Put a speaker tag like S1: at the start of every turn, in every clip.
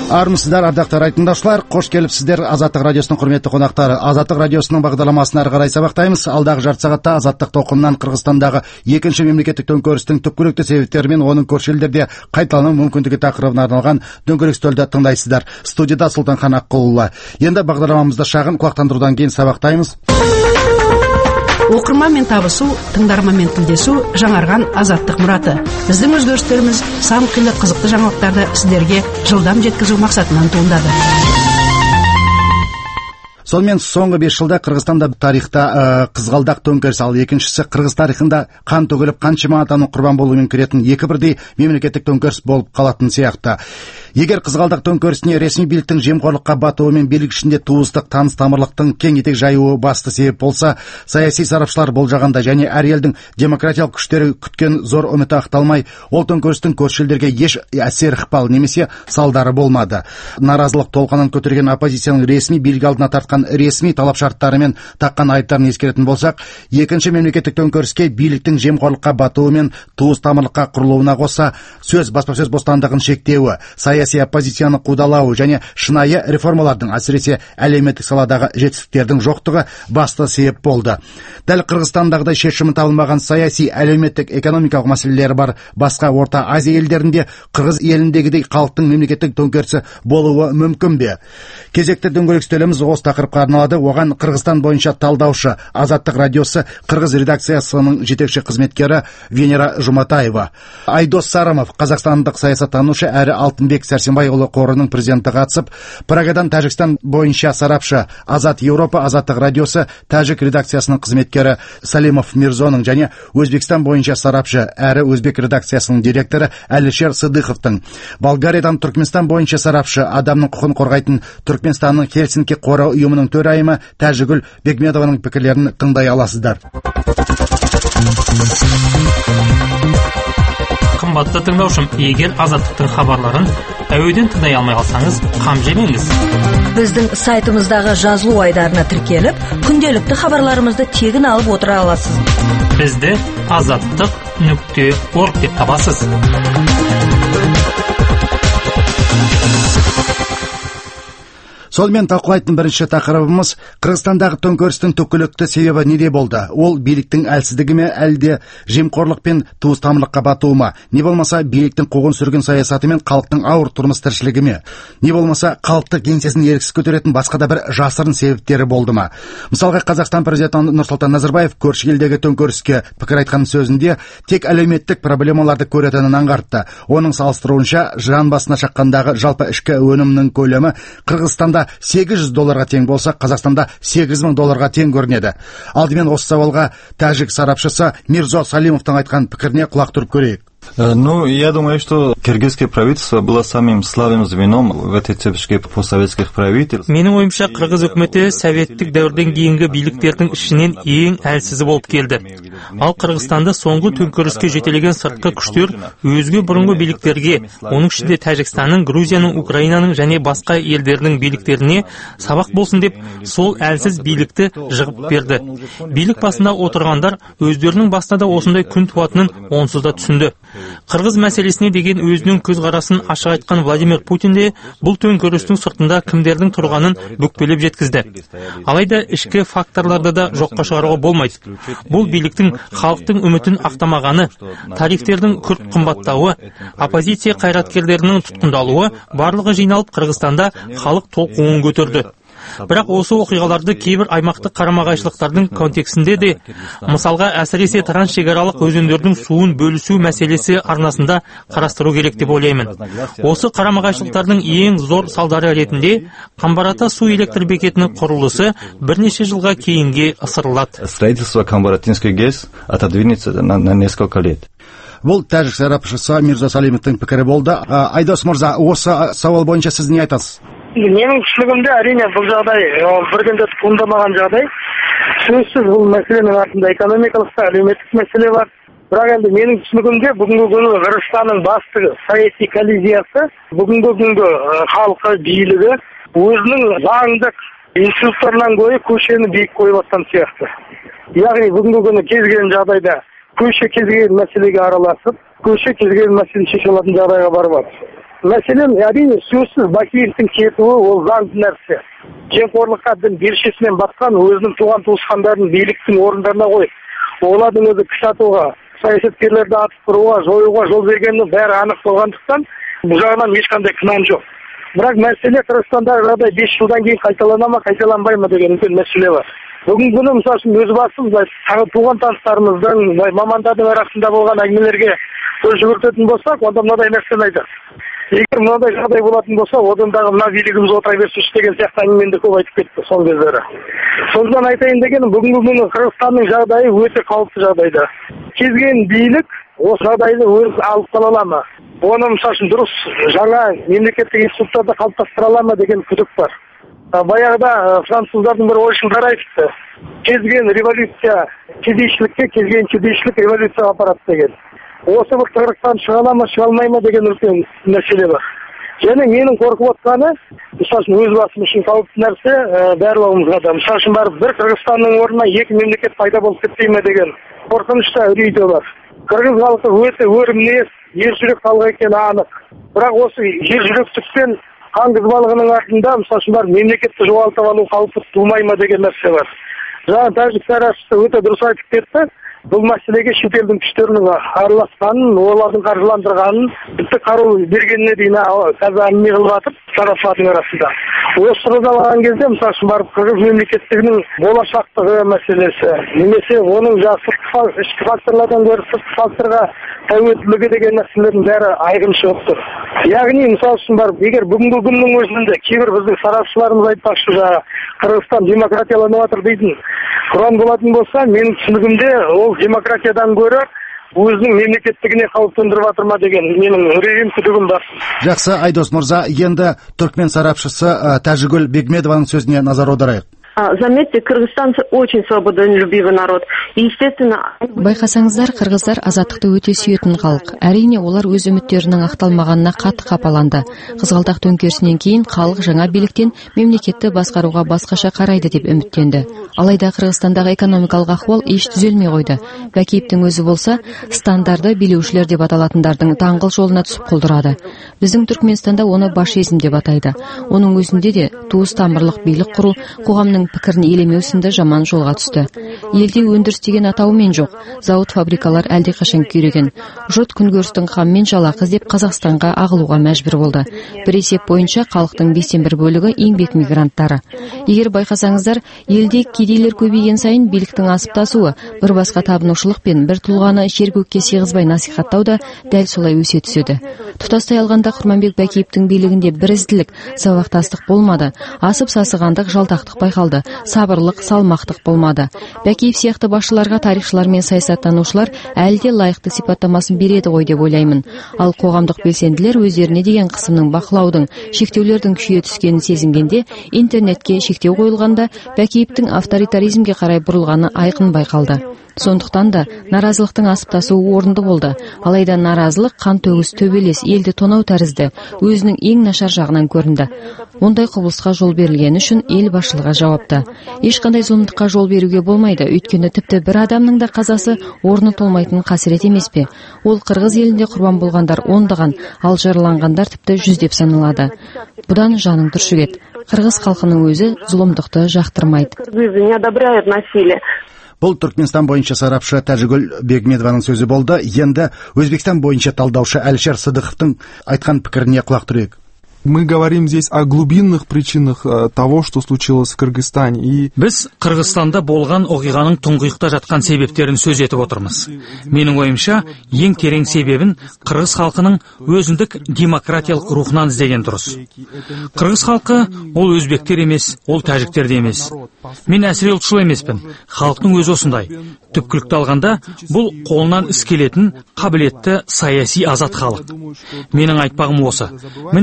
S1: Армысыздар, ардақты тыңдаушылар, қош келіпсіздер. Азаттық радиосының құрметті қонақтары. Азаттық радиосының бағдарламасын ары қарай сабақтаймыз. Алдағы жарты сағатта Азаттық толқынынан Қырғызстандағы екінші мемлекеттік төңкерістің түпкілікті себептері мен оның көрші елдерде қайталану мүмкіндігі тақырыбына арналған дөңгелек үстелді тыңдайсыздар. Студияда Сұлтанхан Аққұлұлы. Енді бағдарламамызды шағын құлақтандырудан кейін сабақтаймыз.
S2: Оқырманмен табысу, тыңдарманмен тілдесу жаңарған азаттық мұраты. Біздің өзгерістеріміз сан қилы қызықты жаңалықтарды сіздерге жылдам жеткізу мақсатынан туындады.
S1: Сонымен соңғы 5 жылда Қырғызстанда тарихта қызғалдақ төңкеріс, ал екіншісі Қырғыз тарихында қан төгіліп қаншама адамның құрбан болуымен кіретін екі бірдей мемлекеттік төңкеріс болып қалатын сияқты. Егер қызғалдақ төңкерісіне ресми биліктің жемқорлыққа батуы мен билік ішінде туыстық, таныс тамырлықтың кең етек жаюы басты себеп болса, саяси сарапшылар болжағанда және әр елдің демократиялық күштері күткен зор үміті ақталмай, ол төңкерістің көрші елдерге еш әсер ықпал немесе салдары болмады. Наразылық толқынын көтерген оппозицияның ресми билік алдына тартқан ресми талап шарттары мен таққан айыптарын ескеретін болсақ, екінші мемлекеттік төңкеріске биліктің жемқорлыққа батуы мен туыс тамырлыққа құрылуына қоса сөз, баспасөз бостандығын шектеуі, саяси оппозицияны қудалауы және шынайы реформалардың, әсіресе әлеуметтік саладағы жетістіктердің жоқтығы басты себеп болды. Дәл Қырғызстандағыдай шешімі табылмаған саяси, әлеуметтік, экономикалық мәселелері бар басқа Орта Азия елдерінде Қырғыз еліндегідей халықтың мемлекеттік төңкерісі болуы мүмкін бе? Кезекті дөңгелек үстеліміз осы тақырыпқа арналады. Оған Қырғызстан бойынша талдаушы Азаттық радиосы Қырғыз редакциясының жетекші қызметкері Венера Жұматаева, Айдос Сарымов, қазақстандық саясаттанушы әрі Алтынбек Сәрсенбайұлы қорының президенті қатысып, Прагадан Тәжікстан бойынша сарапшы Азат Еуропа Азаттық радиосы Тәжік редакциясының қызметкері Салимов Мирзоның және Өзбекстан бойынша сарапшы әрі Өзбек редакциясының директоры Әлішер Сыдықовтың, Болгариядан Түркменстан бойынша сарапшы, адамның құқығын қорғайтын Түркменстанның Хельсинки қоры ұйымының төрайымы Тәжігүл Бекмедованың пікірлерін тыңдай аласыздар.
S3: Қымбатты тыңдаушым, егер Азаттықтың хабарларын әуеден тыңдай алмай қалсаңыз, қам жемеңіз.
S4: Біздің сайтымыздағы жазылу айдарына тіркеліп, күнделікті хабарларымызды тегін алып отыра аласыз.
S3: Бізді azаттық.org деп табасыз.
S1: Сонымен талқылайтын бірінші тақырыбымыз Қырғызстандағы төңкерістің түпкілікті себебі неде болды? Ол биліктің әлсіздігі ме, әлде жемқорлық пен туыс тамырлыққа батуы ма? Не болмаса биліктің қуғын сүргін саясаты мен халықтың ауыр тұрмыс тіршілігі ме? Не болмаса халықты кеңсесін еріксіз көтеретін басқа да бір жасырын себептері болды ма? Мысалға, Қазақстан президенті Нұрсұлтан Назарбаев көрші елдегі төңкеріске пікір айтқан сөзінде тек әлеуметтік проблемаларды көретінін аңғартты. Оның салыстыруынша, жан басына шаққандағы жалпы ішкі өнімнің көлемі Қырғызстанда $800 тең болса, Қазақстанда $8,000 тең көрінеді. Алдымен осы сауалға тәжік сарапшысы Мирзо Салимовтың айтқан пікіріне құлақ түріп көрейік.
S5: Я думаю, что киргизское правительство было самым слабым звеном в этой цепочке постсоветских правительств.
S3: Менің ойымша, Қырғыз үкіметі советтік дәуірден кейінгі биліктердің ішінен ең әлсізі болып келді. Ал Қырғызстанды соңғы төңкеріске жетелеген сыртқы күштер өзге бұрынғы биліктерге, оның ішінде Тәжікстанның, Грузияның, Украинаның және басқа елдердің биліктеріне сабақ болсын деп, сол әлсіз билікті жығып берді. Билік басында отырғандар өздерінің басында да осындай күн туатынын онсыз да түсінді. Қырғыз мәселесіне деген өзінің көзқарасын ашық айтқан Владимир Путин де бұл төңкерістің сыртында кімдердің тұрғанын бүкпелеп жеткізді. Алайда ішкі факторларды да жоққа шығаруға болмайды. Бұл биліктің халықтың үмітін ақтамағаны, тарифтердің күрт қымбаттауы, оппозиция қайраткерлерінің тұтқындалуы барлығы жиналып Қырғызстанда халық толқуын көтерді. Бірақ осы оқиғаларды кейбір аймақтық қарама-қайшылықтардың контексінде де, мысалға әсіресе трансшекаралық өзендердің суын бөлісу мәселесі арнасында қарастыру керек деп ойлаймын. Осы қарама-қайшылықтардың ең зор салдары ретінде Қамбар-Ата су электр бекетінің құрылысы бірнеше жылға кейінге ысырылады.
S5: Строительство Камбар-Атинской ГЭС отодвинется на несколько лет.
S1: Бұл тәжік сарапшысы Мирзо Салимовтың пікірі болды. Айдос мырза, осы сауал бойынша сіз не айтасыз?
S6: Менің түсінігімде әрине бұл жағдай бірден де туындамаған жағдай. Сөзсіз бұл мәселенің артында экономикалық та әлеуметтік мәселе бар. Бірақ енді менің түсінігімде бүгінгі күні Қырғызстанның басты саяси коалициясы, бүгінгі күнгі халқы билігі өзінің заңдық институттарынан гөрі көшені биік қойып жатқан сияқты. Яғни бүгінгі күні кез келген жағдайда көше кез келген мәселеге араласып, көше кез келген мәселені шеше алатын жағдайға барып жатыр. Мәселен, әрине сөзсіз Бакиевтің кетуі ол заңды нәрсе. Жемқорлыққа дін белшесінен батқан өзінің туған туысқандарын биліктің орындарына қойып, олардың өзі күш атуға, саясаткерлерді атып тұруға, жоюға жол бергеннің бәрі анық болғандықтан, бұл жағынан ешқандай күмән жоқ. Бірақ мәселе Қырғызстандағы жағдай 5 жылдан кейін қайталана ма, қайталанбай ма деген үлкен мәселе бар. Бүгін күні мысалы үшін өз басым туған таныстарымыздың, мамандардың арасында болған әңгімелерге көз жүгіртетін болсақ, онда мынадай нәрсені айтады. Егер мынадай жағдай болатын болса, одандағы мына билігіміз отыра берсінші деген сияқты әңгімені көп айтып кетті соңғы кездері. Сондықтан айтайын дегенім, бүгінгі күні Қырғызстанның жағдайы өте қауіпті жағдайда. Кез келген билік осы жағдайды өз алып қала ала ма? Оны мысалы үшін дұрыс жаңа мемлекеттік институттарды қалыптастыра ала ма деген күдік бар. Баяғыда француздардың бір ойшылдары айтыпты. Кез келген революция кедейшілікке, кез келген кедейшілік революцияға апарады деген. Осы бір Қырғызстан шыға ала ма, шыға алмай ма деген үлкен мәселе бар. Және менің қорқып отқаны, мысалы үшін өз басым үшін қауіпті нәрсе барлығымызға да. Мысалы үшін барып бір Қырғызстанның орнына екі мемлекет пайда болып кетпей ме деген қорқынышта үрей де бар. Қырғыз халқы өте өр мінез, ержүрек халық екені анық. Бірақ осы ержүректікпен қан қызбалығының артында мысалы үшін барып мемлекетті жоғалтып алу қаупі тумай ма деген нәрсе бар. Жаңа тәжік сарапшысы өте дұрыс айтып кетті. Бұл мәселеге шетелдің күштерінің араласқанын, олардың қаржыландырғанын, тіпті қару бергеніне дейін қазір әңгіме қылып жатыр тараптардың арасында. Осы тұрғыда алған кезде, мысалы үшін барып Қырғыз мемлекеттігінің болашақтығы мәселесі, немесе оның ішкі факторлардан гөрі сыртқы факторға тәуелділігі деген нәрселердің бәрі айқын шығып тұр. Яғни, мысалы үшін барып, егер бүгінгі күннің өзінде кейбір біздің сарапшыларымыз айтпақшы жаңа Қырғызстан демократияланып жатыр дейтін құран болатын болса, менің түсінігімде ол демократиядан гөрі өзінің мемлекеттігіне қауіп төндіріп жатыр ма деген менің үрейім, күдігім бар.
S1: Жақсы, Айдос мырза, енді түркмен сарапшысы Тәжігүл Бегмедованың сөзіне назар аударайық.
S7: Заметьте, кыргызстанцы очень свободолюбивый народ. И, естественно...
S8: Байқасаңыздар, қырғыздар азаттықты өте сүйетін халық. Әрине, олар өз үміттерінің ақталмағанына қатты қапаланды. Қызғалдақ төңкерісінен кейін халық жаңа биліктен мемлекетті басқаруға басқаша қарайды деп үміттенді. Алайда Қырғызстандағы экономикалық ахуал еш түзелмей қойды. Бәкиевтің өзі болса, стандарды билеушілер деп аталатындардың таңғыл жолына түсіп құлдырады. Біздің Түркменстанда оны башизм деп атайды. Оның өзінде де туыс тамырлық билік құру, қоғамның пікірін елемеу сынды жаман жолға түсті. Елде өндіріс деген атауымен жоқ, зауыт фабрикалар әлдеқашан күйреген. Жұрт күнкөрістің қамымен жалақы іздеп Қазақстанға ағылуға мәжбүр болды. Бір есеп бойынша халықтың 1/5 бөлігі еңбек мигранттары. Егер байқасаңыздар, елде кедейлер көбейген сайын биліктің асып тасуы, бір басқа табынушылық пен бір тұлғаны жер-көкке сыйғызбай насихаттау да дәл солай өсе түседі. Тұтастай алғанда Құрманбек Бәкиевтің билігінде бірізділік, сабақтастық болмады, асып сасығандық, жалтақтық байқалды, сабырлық, салмақтық болмады. Бәкиев сияқты басшыларға тарихшылар мен саясаттанушылар әлде лайықты сипаттамасын береді ғой деп ойлаймын. Ал қоғамдық белсенділер өздеріне деген қысымның, бақылаудың, шектеулердің күшейе түскенін сезінгенде, интернетке шектеу қойылғанда Бәкиевтің авторитаризмге қарай бұрылғаны айқын байқалды. Сондықтан да наразылықтың асып тасуы орынды болды. Алайда наразылық қан төгіс, төбелес, елді тонау тәрізді, өзінің ең нашар жағынан көрінді. Ондай құбылысқа жол берілгені үшін ел басшылығы жауапты. Ешқандай зұлымдыққа жол беруге болмайды, өйткені тіпті бір адамның да қазасы орны толмайтын қасірет емес пе? Ол Қырғыз елінде құрбан болғандар ондаған, ал жараланғандар тіпті жүздеп саналады. Бұдан жаның түршігеді. Қырғыз халқының өзі зұлымдықты жақтырмайды.
S1: Бұл Түркменстан бойынша сарапшы Тәжігүл Бегмедованың сөзі болды. Енді Өзбекстан бойынша талдаушы Әлішер Сыдықовтың айтқан пікіріне құлақ түрейік.
S9: Мы говорим здесь о глубинных причинах того, что случилось в Кыргызстане.
S3: Біз Қырғызстанда болған оқиғаның тұңғиықта жатқан себептерін сөз етіп отырмыз. Менің ойымша, ең терең себебін қырғыз халқының өзіндік демократиялық рухынан іздеген дұрыс. Қырғыз халқы ол өзбектер емес, ол тәжіктер де емес. Мен әсіре ұлтшыл емеспін. Халықтың өзі осындай. Түпкілікті алғанда, бұл қолынан іс келетін, қабілетті саяси азат халық. Менің айтпағым осы. Міне осыны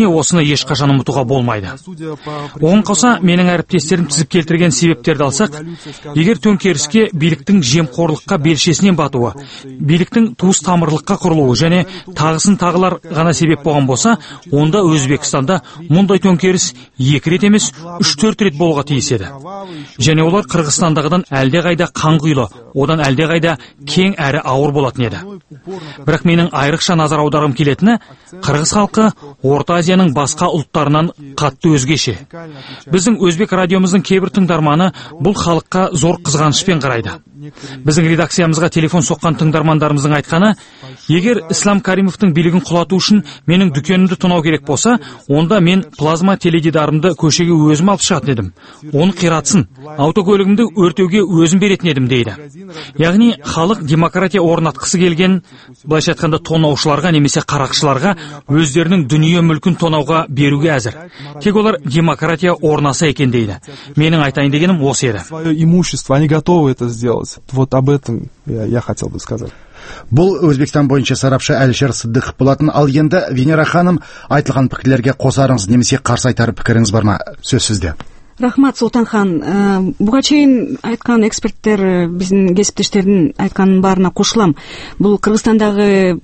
S10: ешқашан ұмытуға болмайды. Оған қоса менің әріптестерім тізіп келтірген себептерді алсақ, егер төңкеріске биліктің жемқорлыққа белшесінен батуы, биліктің туыс тамырлыққа құрылуы және тағысын тағылар ғана себеп болған болса, онда Өзбекстанда мұндай төңкеріс 2 рет емес 3-4 рет болуға тиіс еді. Және олар Қырғызстандағыдан әлдеқайда қанқұйлы, одан әлдеқайда кең әрі ауыр болатын еді. Бірақ менің айрықша назар аударғым келетіні, қырғыз халқы Орта Азияның басқа ұлттарынан қатты өзгеше. Біздің өзбек радиомыздың кейбір тыңдарманы бұл халыққа зор қызғанышпен қарайды. Біздің редакциямызға телефон соққан тыңдармандарымыздың айтқаны, егер Ислам Каримовтың билігін құлату үшін менің дүкенімді тонау керек болса, онда мен плазма теледидарымды көшеге өзім алып шығатын едім. Оны қиратсын, автокөлігімді өртеуге өзім беретін едім дейді. Яғни халық демократия орнатқысы келген, былайша айтқанда тонаушыларға немесе қарақшыларға өздерінің дүние мүлкін тонауға беруге әзір. Тек олар демократия орнаса екен дейді. Менің айтайын дегенім осы еді.
S9: Имущество, они готовы это сделать. Вот об этом я хотел бы сказать.
S1: Бұл Өзбекстан бойынша сарапшы Әлішер Сыдықов болатын. Ал енді Венера ханым, айтылған пікірлерге қосарыңыз немесе қарсы айтар пікіріңіз бар ма? Сөз сізде.
S2: Рахмат, Сұлтанхан. Бұға чейін айтқан эксперттер, біздің кесіптештердің айтқанын барына қосылам. Бұл Қырғызстандағы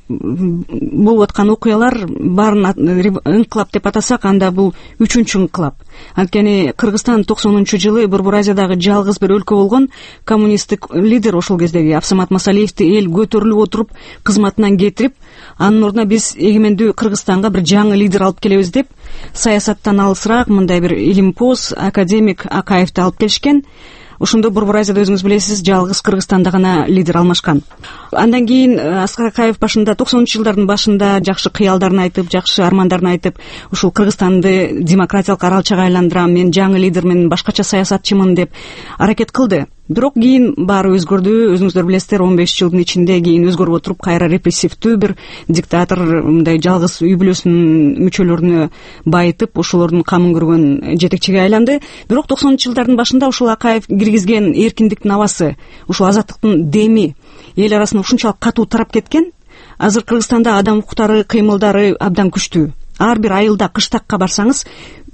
S2: болып атқан оқиғалар барын инқилап деп атасақ, анда бұл 3-ші инқилап. Анткени Кыргызстан 90 жылы Борбор Азиядағы жалғыз бір өлкө болгон, коммунисттик лидер ошол кездеги Абсамат Масалиевди эл көтөрүлүп отуруп, кызматынан кетирип, анын ордуна биз эгемендүү Кыргызстанга бир жаңы лидер алып келебиз деп, саясаттан алысыраак мындай бир илимпоз академик Акаевди алып келишкен. Ошондо Борбор Азияда өзүңүз билесиз, жалгыз Кыргызстанда гана лидер алмашкан. Андан кийин Аскар Акаев башында 90-жылдардын башында жакшы кыялдарын айтып, жакшы армандарын айтып, ушул Кыргызстанды демократиялык аралчага айландырам, мен жаңы лидермен, башкача саясатчымын деп аракет кылды. Бирок кийин баары өзгөрдү. Өзүңүздөр билесиздер, 15 жылдын ичинде кийин өзгөрүп отуруп, кайра репрессивдүү бир диктатор мындай жалгыз үй бүлөсүнүн мүчөлөрүнө байытып, ошолордун камын көргөн жетекчиге айланды. Бирок 90-жылдардын башында ушул Акаев киргизген эркиндиктин абасы, ушул азаттыктын деми эл арасында ушунчалык катуу тарап кеткен. Азыр Кыргызстанда адам укуктары, кыймылдары абдан күчтүү. Ар бир айылда, кыштакка барсаңыз,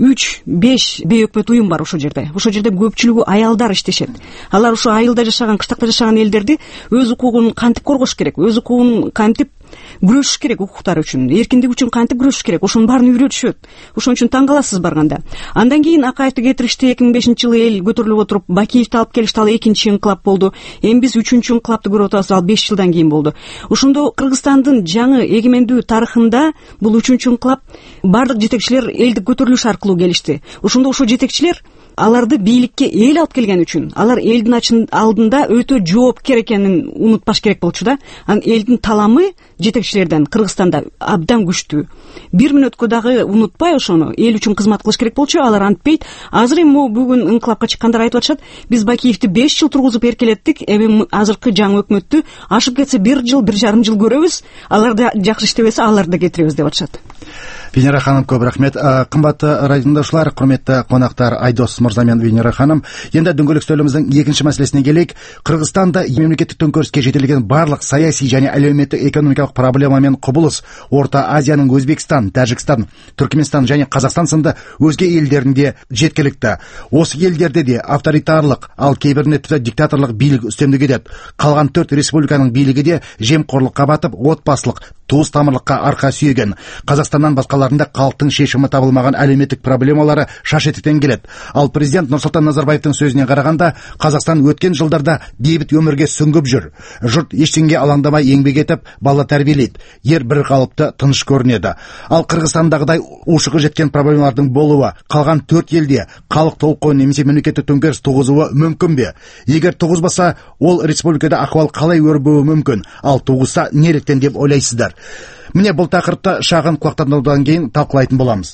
S2: 3-5 бейөкмөт уюм бар ошол жерде. Ошол жерде көпчүлүгү аялдар иштешет. Алар ошо айылда жашаган, кыштакта жашаган элдерди өз укугун кантип коргош керек, өз укугун кантип күрөшүш керек, укуктары үчүн, эркиндик үчүн кантип күрөшүш керек, ошонун баарын үйрөтүшөт. Ошон үчүн таң каласыз барганда. Андан кийин Акаевди кетиришти. 2005-жылы эл көтөрүлүп отуруп, Бакиевди алып келишти. Ал 2-чи инкилап болду. Эми биз 3-чү инкилапты көрүп атабыз. Ал 5 жылдан кийин болду. Ошондо Кыргызстандын жаңы эгемендүү тарыхында бул 3-чү инкилап бардык жетекчилер элдик көтөрүлүш аркылуу келишти. Ошондо ошо жетекчилер аларды бийликке эл алып келген үчүн, алар элдин алдында өтө жоопкер экенин унутпаш керек болчу да. Анан элдин таламы жетекчилерден Кыргызстанда абдан күчтүү. 1 мүнөткө дагы унутпай ошону эл үчүн кызмат кылыш керек болчу. Алар антпейт. Азыр эми бүгүн инкилапка чыккандар айтып атышат, биз Бакиевди 5 жыл тургузуп эркелеттик, эми азыркы жаңы өкмөттү ашып кетсе 1 жыл, 1,5 жыл көрөбүз, алар да жакшы иштебесе аларды да кетиребиз деп атышат.
S1: Венера ханым, көп рахмет. Кымбатты радио тыңдаушылар, құрметті қонақтар Айдос мырза мен Венера ханым. Енді дөңгелек үстеліміздің екінші мәселесіне келейік. Қырғызстанда мемлекеттік төңкеріске жетелеген барлық саяси және әлеуметтік экономикалық проблема мен құбылыс Орта Азияның Өзбекстан, Тәжікстан, Түркменстан және Қазақстан сынды өзге елдерінде жеткілікті. Осы елдерде де авторитарлық, ал кейбірінде тіпті диктаторлық билік үстемдік етеді. Қалған 4 республиканың билігі де жемқорлыққа батып, отбасылық, туыс тамырлыққа арқа сүйеген. Қазақстаннан басқаларында халықтың шешімі табылмаған әлеуметтік проблемалары шаш етектен келеді. Ал президент Нұрсұлтан Назарбаевтың сөзіне қарағанда, Қазақстан өткен жылдарда бейбіт өмірге сүңгіп жүр. Жұрт ештеңеге алаңдамай еңбек етіп, бала тәрбиелейді. Ер бір қалыпты тыныш көрінеді. Ал Қырғызстандағыдай ушығы жеткен проблемалардың болуы қалған 4 елде халық толқуы немесе мемлекеттік төңкеріс туғызуы мүмкін бе? Егер туғызбаса, ол республикада ахуал қалай өрбуі мүмкін? Ал туғызса, неліктен деп ойлайсыздар? Міне бұл тақырыпты шағын құлақтандырудан кейін талқылайтын боламыз.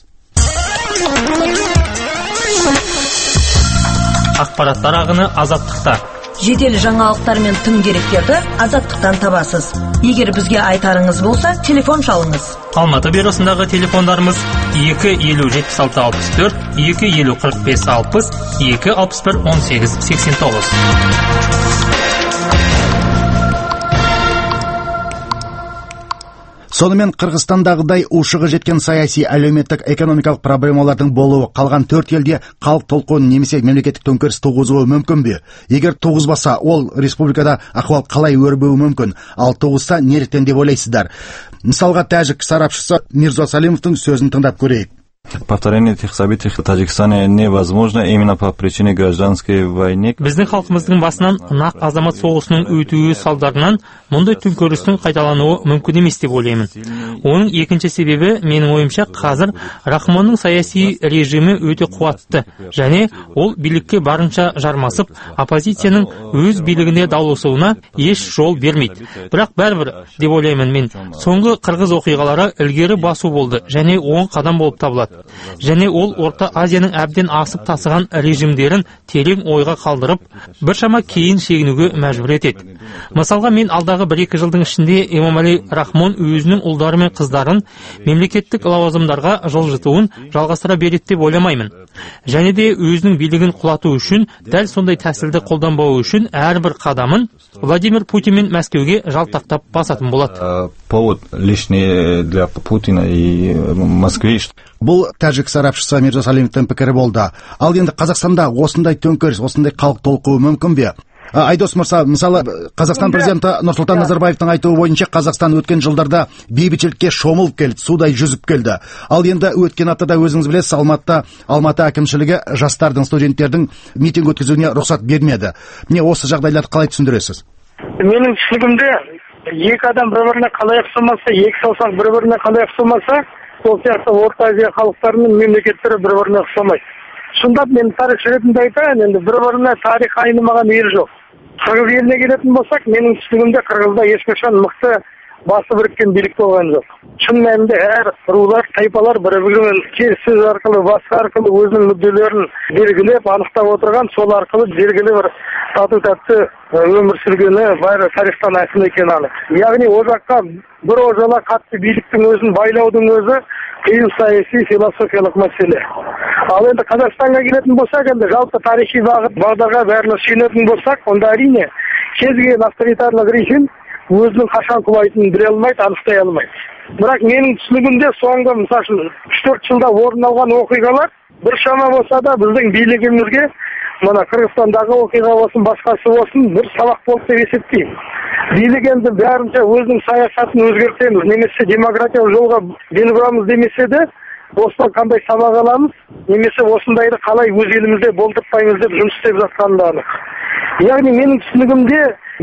S3: Ақпараттар ағыны азаттықта.
S4: Жедел жаңалықтар мен тың деректерді азаттықтан табасыз. Егер бізге айтарыңыз болса, телефон шалыңыз.
S3: Алматы бюросындағы телефондарымыз 250-76-64, 250-45-60, 261-18-89.
S1: Сонымен Кыргызстандагыдай ушыгы жеткен саясий, әлеуметтик, экономикалык проблемалардын болуу калган 4 элде калк толкуун немесе мемлекеттик төңкөрүс тугузуу мүмкүнбү? Эгер тугузбаса, ол республикада акыбал калай өрбөү мүмкүн? Ал тугузса, неліктен деп ойлайсыздар? Мисалга, тажик сарапчысы Мирзо Салимовдун сөзүн тыңдап көрейик.
S5: Повторение этих событий в Таджикистане невозможно именно по причине гражданской войны.
S3: Біздің халқымыздың басынан нақ азамат соғысының өтуі салдарынан мұндай төңкерістің қайталануы мүмкін емес деп ойлаймын. Оның екінші себебі, менің ойымша, қазір Рахмонның саяси режимі өте қуатты, және ол билікке барынша жармасып, оппозицияның өз билігіне дауласуына еш жол бермейді. Бірақ бәрібір деп ойлаймын мен, соңғы қырғыз оқиғалары ілгері басу болды, және оң қадам болып табылады. Және ол Орта Азияның әбден асып тасыған режимдерін терең ойға қалдырып, біршама кейін шегінуге мәжбүр етеді. Мысалға, мен алдағы 1-2 жылдың ішінде Эмомали Рахмон өзінің ұлдары мен қыздарын мемлекеттік лауазымдарға жылжытуын жалғастыра береді деп ойламаймын. Және де өзінің билігін құлату үшін, дәл сондай тәсілді қолданбауы үшін әрбір қадамын Владимир Путин мен Мәскеуге жалтақтап басатын болады.
S5: Повод лишний для Путина и Москвы.
S1: Бұл тәжік сарапшысы Мирзо Салимовтың пікірі болды. Ал енді Қазақстанда осындай төңкеріс, осындай халық толқуы мүмкін бе? Айдос мырза, мысалы, Қазақстан президенті Нұрсұлтан Назарбаевтың айтуы бойынша, Қазақстан өткен жылдарда бейбітшілікке шомылып келді, судай жүзіп келді. Ал енді өткен аптада өзіңіз білесіз, Алматы әкімшілігі жастардың, студенттердің митинг өткізуіне рұқсат бермеді. Міне осы жағдайларды қалай түсіндіресіз?
S6: Менің түсінігімде, екі адам бір-біріне қалай ұқсамаса, екі саусақ бір-біріне қалай ұқсамаса, сол сияқты Орта Азия халықтары мен мемлекеттері бір-біріне ұқсамайды. Шындап мен тарихшы ретінде айтайын, енді бір-біріне тарих айнымаған ел жоқ. Қырғыз еліне келетін болсақ, менің түсінігімде Қырғызда ешқашан мықты басы біріккен билік болған жоқ. Шын мәнінде әр рулар, тайпалар бір-бірімен келіссөз арқылы, басқа арқылы өзінің мүдделерін белгілеп, анықтап отырған, сол арқылы белгілі бір тату-тәтті өмір сүргені бәрі тарихтан айқын екені анық. Яғни о жаққа бір ожала қатты биліктің өзін байлаудың өзі қиын саяси философиялық мәселе. Ал енді Қазақстанға келетін болсақ, енді жалпы тарихи бағдарға бәріне сүйенетін болсақ, онда әрине кез келген авторитарлық режим өзінің қашан құлайтынын біле алмайды, анықтай алмайды. Бірақ менің түсінігімде соңғы мысалы 3-4 жылда орын алған оқиғалар біршама болса да біздің билігімізге, мына Қырғызстандағы оқиға болсын, басқасы болсын, бір сабақ болды деп есептеймін. Билік енді бәрінше өзінің саясатын өзгертеміз, немесе демократиялық жолға бел бұрамыз демесе де, осыдан қандай сабақ аламыз, немесе осындайды қалай өз елімізде болдыртпаймыз деп жұмыс істеп жатқаны да анық. Яғни менің түсінігімде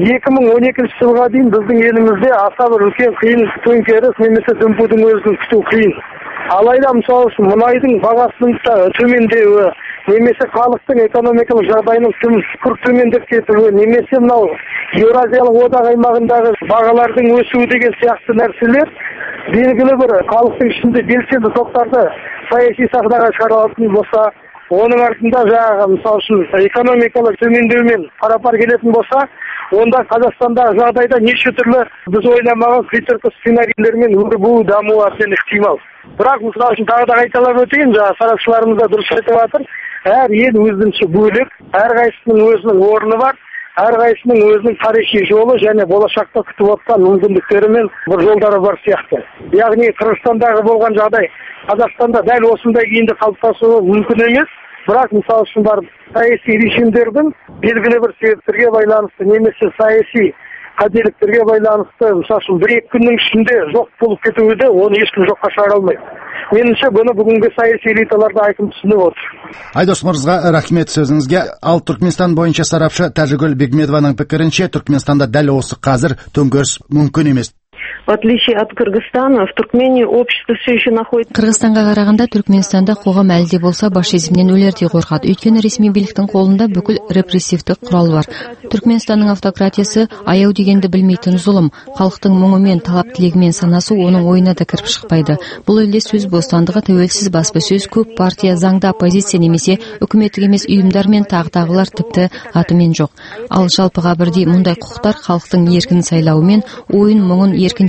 S6: 2012 жылға дейін біздің елімізде аса бір үлкен қиын төңкеріс немесе дүмпудің өзін күту қиын. Алайда мысалы үшін мұнайдың бағасының төмендеуі, немесе халықтың экономикалық жағдайының тым күрт төмендеп кетуі, немесе мынау Еуразиялық одақ аймағындағы бағалардың өсуі деген сияқты нәрселер белгілі бір халықтың ішінде белсенді топтарды саяси сахнаға шығара алатын болса, оның артында жаңағы мысалы үшін экономикалық төмендеумен пара-пар келетін болса, онда Қазақстандағы жағдайда неше түрлі біз ойламаған қитұрқы сценарийлермен өрбу, даму әбден ықтимал. Бірақ мысалы үшін тағы да қайталап өтейін, жаңа сарапшыларымыз да дұрыс айтып жатыр, әр ел өзінше бөлек, әрқайсысының өзінің орны бар, әрқайсысының өзінің тарихи жолы және болашақта күтіп отқан мүмкіндіктері мен бір жолдары бар сияқты. Яғни Қырғызстандағы болған жағдай Қазақстанда дәл осындай күйінде қалыптасуы мүмкін емес. Бірақ мысалы үшін бар саяси режимдердің белгілі бір себептерге байланысты, немесе саяси қателіктерге байланысты, мысалы үшін 1-2 күннің ішінде жоқ болып кетуі де оны ешкім жоққа шығара алмайды. Меніңше бұны бүгінгі саяси элиталарда айқын түсініп отыр.
S1: Айдос мырзаға рахмет сөзіңізге. Ал Түркменстан бойынша сарапшы Тәжігүл Бегмедованың пікірінше, Түркменстанда дәл осы қазір төңкеріс мүмкін емес.
S7: В отличие от Кыргызстана, в Туркмении общество все еще находится...
S8: Кыргызстанға қарағанда Түркменстанда қоғам әлі де болса фашизмнен өлердей қорқады. Өйткені ресми биліктің қолында бүкіл репрессивтік құрал бар. Түркменстанның автократиясы аяу дегенді білмейтін зұлым. Халықтың мұңымен, талап-тілегімен санасу оның ойына да кіріп шықпайды. Бұл елде сөз бостандығы, тәуелсіз баспасөз, көп партия, заңда оппозиция немесе үкіметтік емес ұйымдар мен тағдағылар тіпті атымен жоқ. Ал жалпыға бірдей мұндай құқықтар халықтың еркін сайлауымен, ойын мұңын еркін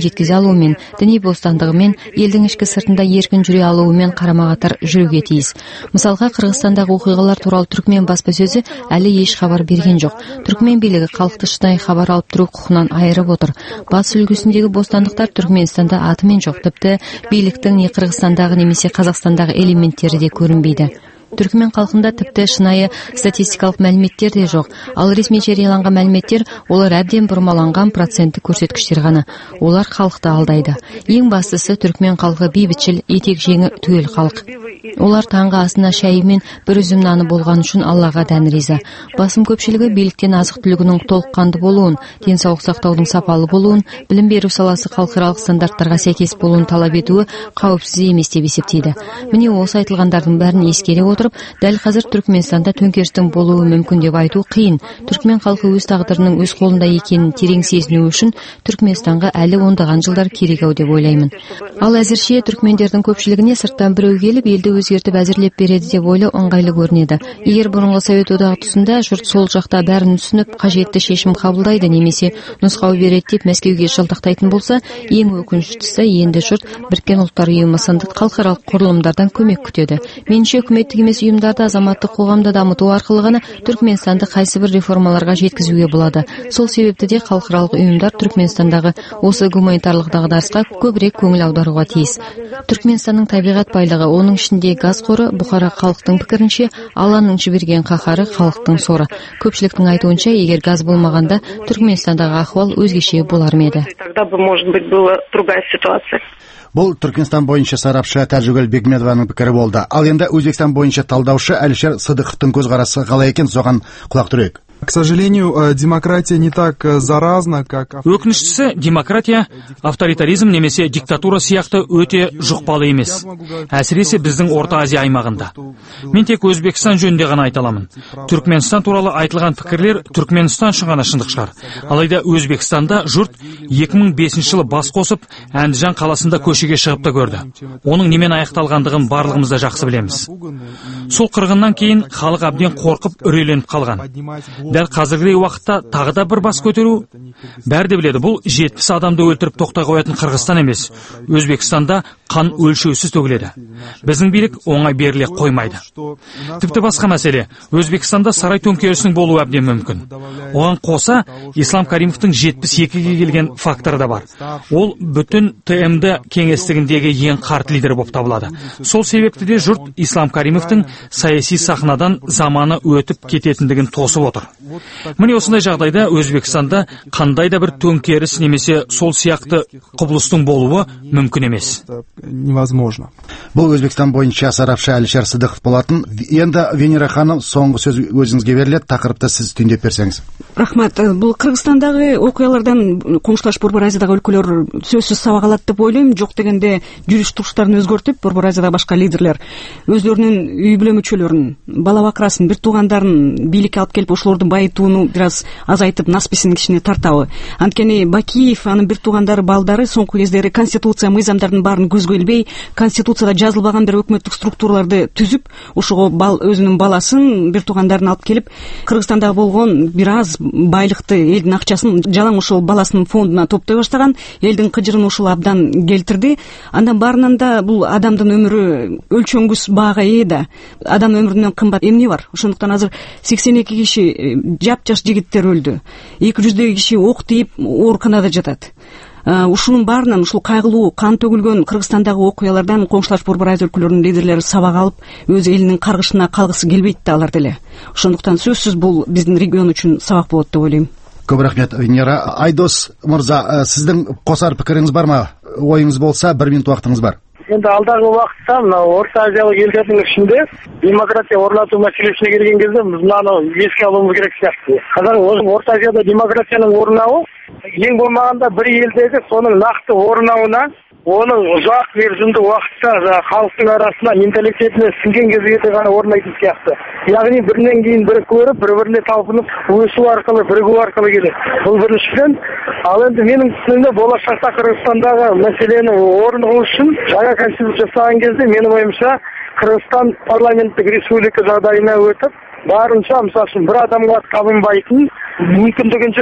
S8: жеткізе алуымен, діни бостандығымен, елдің ішкі сыртында еркін жүре алуымен қарама-қатар жүруге тиіс. Мысалға, Қырғызстандағы оқиғалар туралы түркмен баспасөзі әлі еш хабар берген жоқ. Түркмен билігі халықты шынайы хабар алып тұру құқығынан айырып отыр. Батыс үлгісіндегі бостандықтар Түркменстанда атымен жоқ, тіпті биліктің не Қырғызстандағы немесе Қазақстандағы элементтері де көрінбейді. Түркмен халқында тіпті шынайы статистикалық мәліметтер де жоқ. Ал ресми жарияланған мәліметтер олар әбден бұрмаланған процентті көрсеткіштер ғана. Олар халықты алдайды. Ең бастысы түркмен халқы бейбітшіл, етек жеңі түгел халық. Олар таңғы асына шайы мен бір үзім наны болған үшін Аллаға дән риза. Басым көпшілігі биліктен азық-түлігінің толыққанды болуын, денсаулық сақтаудың сапалы болуын, білім беру саласы халықаралық стандарттарға сәйкес болуын талап етуі қауіпсіз емес деп есептейді. Міне осы айтылғандардың бәрін ескере отырып, дәл қазір Түркменстанда төңкерістің болуы мүмкін деп айту қиын. Түркмен халқы өз тағдырының өз қолында екенін терең сезіну үшін Түркменстанға әлі ондаған жылдар керек-ау деп ойлаймын. Ал әзірше түркмендердің көпшілігіне сырттан біреу келіп елді өзгертіп әзірлеп береді деп ойлау ыңғайлы көрінеді. Егер бұрынғы Совет одағы тұсында жұрт сол жақта бәрін түсініп, қажетті шешім қабылдайды немесе нұсқау береді деп Мәскеуге жылтақтайтын болса, ең өкініштісі енді жұрт Біріккен ұлттар ұйымы сынды халықаралық құрылымдардан көмек күтеді. Меніңше үкіметтік емес ұйымдарды азаматтық қоғамда дамыту арқылы ғана Түркменстанды қайсы бір реформаларға жеткізуге болады. Сол себепті де халықаралық ұйымдар Түркменстандағы осы гуманитарлық дағдарысқа көбірек көңіл аударуға тиіс. Түркменстанның табиғат байлығы, оның ішінде газ қоры, бұқара халықтың пікірінше, Алланың жіберген қаһары халықтың соры. Көпшіліктің айтуынша, егер газ болмағанда Түркменстандағы ахуал өзгеше болар ма еді.
S7: Тогда бы, может быть, была другая ситуация.
S1: Бұл Түркменстан бойынша сарапшы Тәжігүл Бегметованың пікірі болды. Ал енді Өзбекстан бойынша талдаушы Әлішер Сыдықовтың көзқарасы қалай екен, соған құлақ түрейік.
S9: К сожалению, демократия не так заразна, как...
S10: Өкініштісі, демократия, авторитаризм немесе диктатура сияқты өте жұқпалы емес. Әсіресе біздің Орта Азия аймағында. Мен тек Өзбекстан жөнінде ғана айта аламын. Түркменстан туралы айтылған пікірлер Түркменстан үшін ғана шындық шығар. Алайда Өзбекстанда жұрт 2005 жылы бас қосып, Әндіжан қаласында көшеге шығып та көрді. Оның немен аяқталғандығын барлығымыз да жақсы білеміз. Сол қырғыннан кейін халық әбден қорқып, үрейленіп қалған. Дәл қазіргі уақытта тағы да бір бас көтеру, бәрі де біледі, бұл 70 адамды өлтіріп тоқтай қоятын Қырғызстан емес. Өзбекстанда қан өлшеусіз төгіледі. Біздің билік оңай беріле қоймайды. Тіпті басқа мәселе, Өзбекстанда сарай төңкерісінің болуы әбден мүмкін. Оған қоса, Ислам Каримовтың 72-ге келген факторы да бар. Ол бүтін ТМД кеңестігіндегі ең қарт лидері болып табылады. Сол себепті де жұрт Ислам Каримовтың саяси сахнадан заманы өтіп кететіндігін тосып отыр. Міне осындай жағдайда Өзбекстанда қандай да бір төңкеріс немесе сол сияқты құбылыстың болуы мүмкін емес.
S9: Невозможно.
S1: Бұл Өзбекстан бойынша сарапшы Әлішер Сыдықов болатын. Енді Венера ханым, соңғы сөз өзіңізге беріледі, тақырыпты сіз түйіндеп берсеңіз.
S2: Рахмат. Бұл Қырғызстандағы оқиғалардан қоңышлаш Борбор Азиядағы өлкөлөр сөзсіз сабақ алады деп ойлаймын. Жоқ дегенде жүріс тұрыштарын өзгертіп, Борбор Азиядағы башқа лидерлер өздерінің үй бүле мүчөлөрүн, бала бакырасын, бир туугандарын бийликке алып келип, ошолордун байытууну бираз азайтып, наспесин кичине тартабы. Анткени Бакиев, анын бир туугандары, балдары соңку кездери конституция мыйзамдардын баарын көзгө илбей, конституцияда жазылбаган бир өкмөттүк структураларды түзүп, ошого өзүнүн баласын, бир туугандарын алып келип, Кыргызстанда болгон бир аз байлыкты, элдин акчасын жалаң ошол баласынын фондуна топтой баштаган, элдин кыжырын ушул абдан келтирди. Андан баарынан да бул адамдын өмүрү өлчөңгүс баага ээ да. Адам өмүрүнөн кымбат эмне бар? Ошондуктан азыр 82 киши жап-жаш жигиттер өлдү. 200 киши ок тийип ооруканада жатат. Ушунун баарынан, ушул кайгылуу кан төгүлгөн Кыргызстандагы окуялардан коңшулаш Борбор Азия өлкөлөрүнүн лидерлери сабак алып, өз элинин каргышына калгысы келбейт да алар деле. Ошондуктан сөзсүз бул биздин регион үчүн сабак болот деп ойлойм.
S1: Көп рахмет, Венера. Айдос мырза, сиздин косар пикириңиз бармы? Оюңуз болса, 1 минут убактыңыз бар.
S6: Енді алдағы уақытта мына Орта Азиялық елдердің ішінде демократия орнату мәселесіне келген кезде біз мынаны еске алуымыз керек сияқты. Қазір Орта Азияда демократияның орнауы ең болмағанда бір елдегі соның нақты орнауына, оның ұзақ мерзімді уақытта халықтың арасына менталитетіне сіңген кезде ғана орнайтын сияқты. Яғни бірінен кейін бірі көріп, бір-біріне талпынып, өсу арқылы, бірігу арқылы келеді. Бұл біріншіден. Ал енді менің түсінігімде болашақта Қырғызстандағы мәселенің орнығу үшін жаңа конституция жасаған кезде менің ойымша Қырғызстан парламенттік республика жағдайына өтіп, барынша, мысалы үшін бір адамға табынбайтын, мүмкіндігінше халықты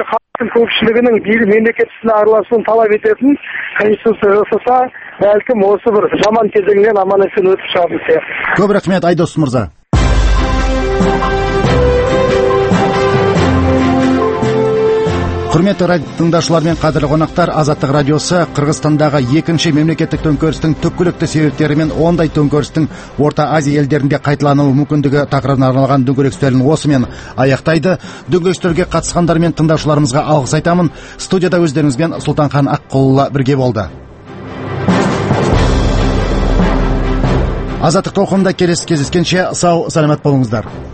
S6: елдердің көпшілігінің мемлекет ісіне араласуын талап ететін конституция жасаса, бәлкім осы бір жаман кезеңнен аман есен өтіп шығатын сияқты.
S1: Көп рахмет, Айдос мырза. Құрметті радио тыңдаушылар мен қадірлі қонақтар, Азаттық радиосы Қырғызстандағы екінші мемлекеттік төңкерістің түпкілікті себептері мен ондай төңкерістің Орта Азия елдерінде қайталануы мүмкіндігі тақырыбына арналған дөңгелек үстелін осымен аяқтайды. Дөңгелек үстелге қатысқандар мен тыңдаушыларымызға алғыс айтамын. Студияда өздеріңізбен Сұлтанхан Аққұлұлы бірге болды. Азаттық толқынында келесі кездескенше сау, саламат болыңыздар.